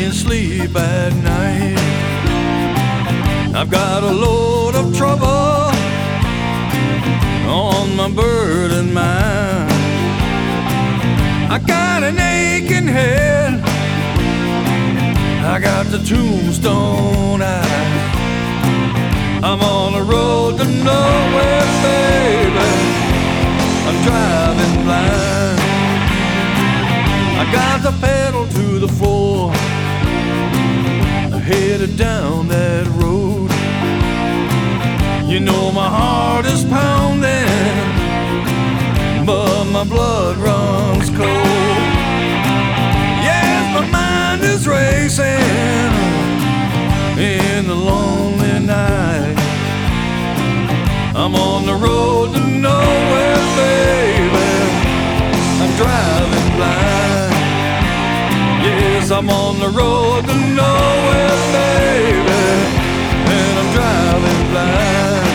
can't sleep at night. I've got a load of trouble on my burdened mind. I got an aching head, I got the tombstone eyes. I'm on the road to nowhere, baby. I'm driving blind. I got the pedal to the floor, headed down that road. You know my heart is pounding, but my blood runs cold. Yes, my mind is racing in the lonely night. I'm on the road to nowhere, baby. I'm driving blind. Yes, I'm on the road to nowhere, baby, and I'm driving blind.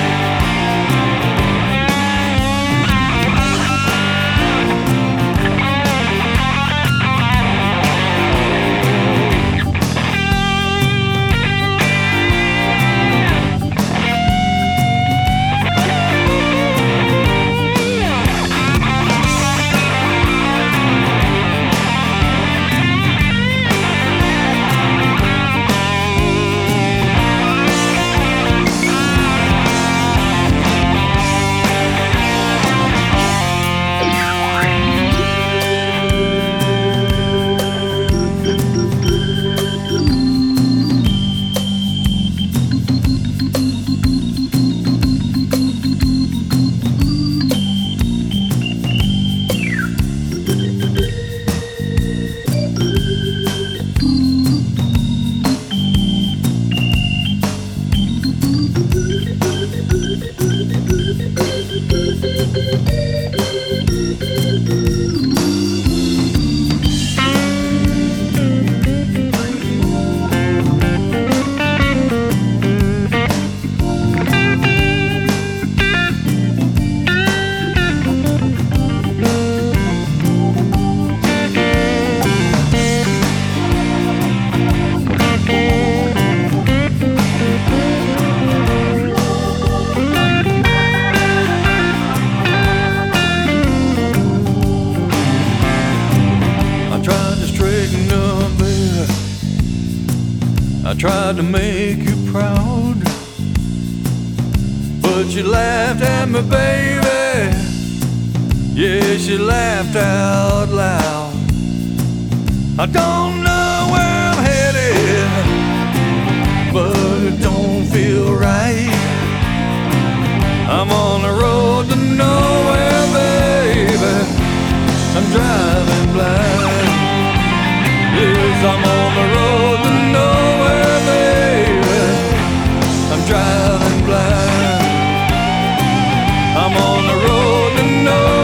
I tried to make you proud, but you laughed at me, baby. Yes, you laughed out loud. I don't know where I'm headed, but it don't feel right. I'm on the road to nowhere, baby. I'm driving blind. Yes, I'm on the road to nowhere, baby. I'm driving blind. I'm on the road to nowhere.